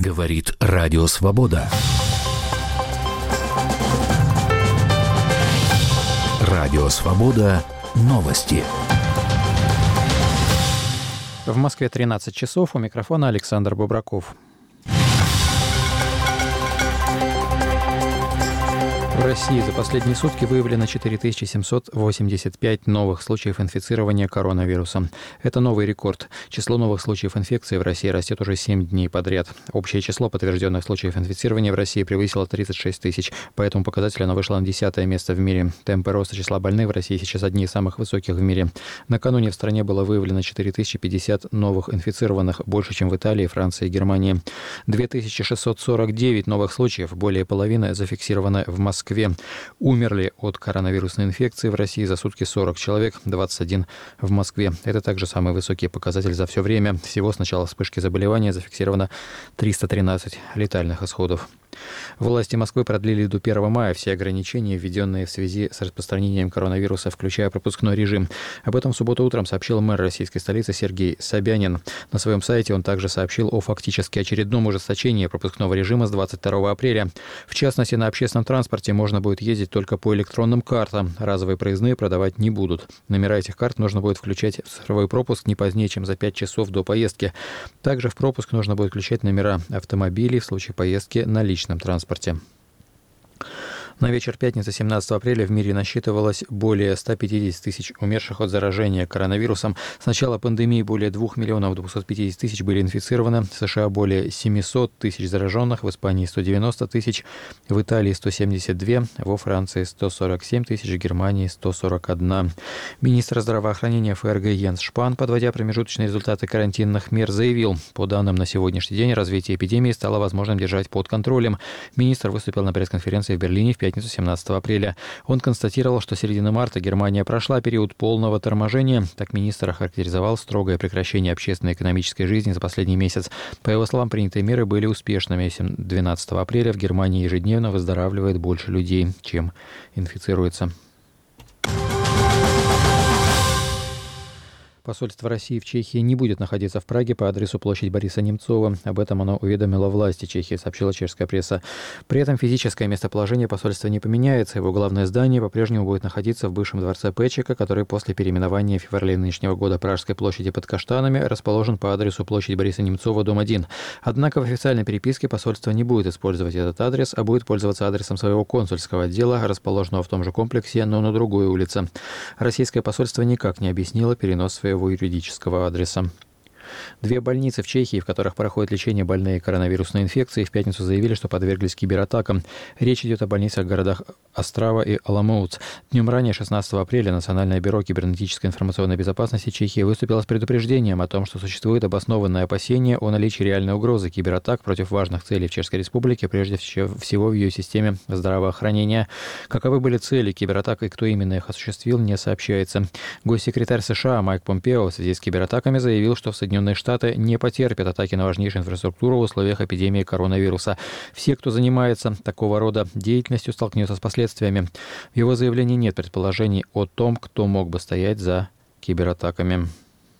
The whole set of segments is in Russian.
Говорит Радио Свобода. Радио Свобода. Новости. В Москве 13 часов. У микрофона Александр Бобраков. В России за последние сутки выявлено 4785 новых случаев инфицирования коронавирусом. Это новый рекорд. Число новых случаев инфекции в России растет уже 7 дней подряд. Общее число подтвержденных случаев инфицирования в России превысило 36 тысяч. По этому показателю оно вышло на 10-е место в мире. Темпы роста числа больных в России сейчас одни из самых высоких в мире. Накануне в стране было выявлено 4050 новых инфицированных, больше, чем в Италии, Франции и Германии. 2649 новых случаев, более половины зафиксировано в Москве. Умерли от коронавирусной инфекции в России за сутки 40 человек, 21 в Москве. Это также самый высокий показатель за все время. Всего с начала вспышки заболевания зафиксировано 313 летальных исходов. Власти Москвы продлили до 1 мая все ограничения, введенные в связи с распространением коронавируса, включая пропускной режим. Об этом в субботу утром сообщил мэр российской столицы Сергей Собянин. На своем сайте он также сообщил о фактически очередном ужесточении пропускного режима с 22 апреля. В частности, на общественном транспорте можно будет ездить только по электронным картам. Разовые проездные продавать не будут. Номера этих карт нужно будет включать в цифровой пропуск не позднее, чем за 5 часов до поездки. Также в пропуск нужно будет включать номера автомобилей в случае поездки на личном транспорте. На вечер пятницы 17 апреля в мире насчитывалось более 150 тысяч умерших от заражения коронавирусом. С начала пандемии более 2 миллионов 250 тысяч были инфицированы. В США более 700 тысяч зараженных, в Испании 190 тысяч, в Италии 172, во Франции 147 тысяч, в Германии 141. Министр здравоохранения ФРГ Йенс Шпан, подводя промежуточные результаты карантинных мер, заявил, по данным на сегодняшний день, развитие эпидемии стало возможным держать под контролем. Министр выступил на пресс-конференции в Берлине в пятницу 17 апреля. Он констатировал, что с середины марта Германия прошла период полного торможения. Так министр охарактеризовал строгое прекращение общественной и экономической жизни за последний месяц. По его словам, принятые меры были успешными. 12 апреля в Германии ежедневно выздоравливает больше людей, чем инфицируется. Посольство России в Чехии не будет находиться в Праге по адресу площадь Бориса Немцова. Об этом оно уведомило власти Чехии, сообщила чешская пресса. При этом физическое местоположение посольства не поменяется. Его главное здание по-прежнему будет находиться в бывшем дворце Печека, который после переименования в феврале нынешнего года Пражской площади под Каштанами расположен по адресу площадь Бориса Немцова, дом 1. Однако в официальной переписке посольство не будет использовать этот адрес, а будет пользоваться адресом своего консульского отдела, расположенного в том же комплексе, но на другой улице. Российское посольство никак не объяснило перенос своего юридического адреса. 2 больницы в Чехии, в которых проходит лечение больные коронавирусной инфекцией, в пятницу заявили, что подверглись кибератакам. Речь идет о больницах в городах Острава и Аламоутс. Днем ранее, 16 апреля, Национальное бюро кибернетической информационной безопасности Чехии выступило с предупреждением о том, что существует обоснованное опасение о наличии реальной угрозы кибератак против важных целей в Чешской Республике, прежде всего в ее системе здравоохранения. Каковы были цели кибератак и кто именно их осуществил, не сообщается. Госсекретарь США Майк Помпео в связи с кибератаками заявил, что в Соединенные Штаты не потерпят атаки на важнейшую инфраструктуру в условиях эпидемии коронавируса. Все, кто занимается такого рода деятельностью, столкнется с последствиями. В его заявлении нет предположений о том, кто мог бы стоять за кибератаками.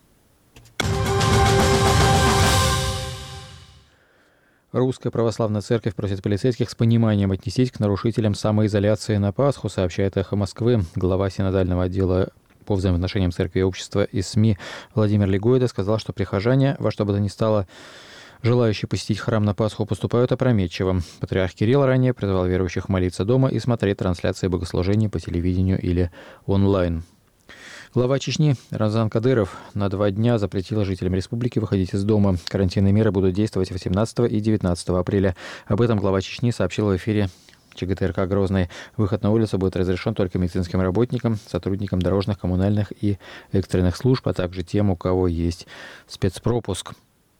Русская православная церковь просит полицейских с пониманием отнестись к нарушителям самоизоляции на Пасху, сообщает «Эхо Москвы». Глава синодального отдела по взаимоотношениям церкви и общества и СМИ Владимир Легойда сказал, что прихожане, во что бы то ни стало, желающие посетить храм на Пасху, поступают опрометчиво. Патриарх Кирилл ранее призвал верующих молиться дома и смотреть трансляции богослужений по телевидению или онлайн. Глава Чечни Рамзан Кадыров на 2 дня запретил жителям республики выходить из дома. Карантинные меры будут действовать 18 и 19 апреля. Об этом глава Чечни сообщил в эфире ЧГТРК «Грозный». Выход на улицу будет разрешен только медицинским работникам, сотрудникам дорожных, коммунальных и экстренных служб, а также тем, у кого есть спецпропуск.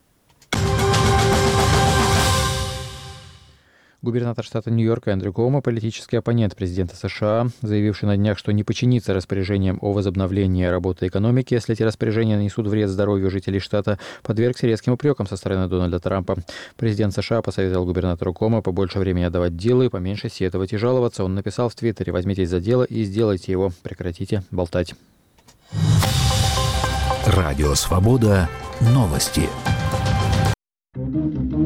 Губернатор штата Нью-Йорк Эндрю Куомо, политический оппонент президента США, заявивший на днях, что не подчинится распоряжениям о возобновлении работы экономики, если эти распоряжения нанесут вред здоровью жителей штата, подвергся резким упрекам со стороны Дональда Трампа. Президент США посоветовал губернатору Куомо побольше времени отдавать делу и поменьше сетовать и жаловаться. Он написал в Твиттере: «Возьмитесь за дело и сделайте его. Прекратите болтать». Радио «Свобода». Новости.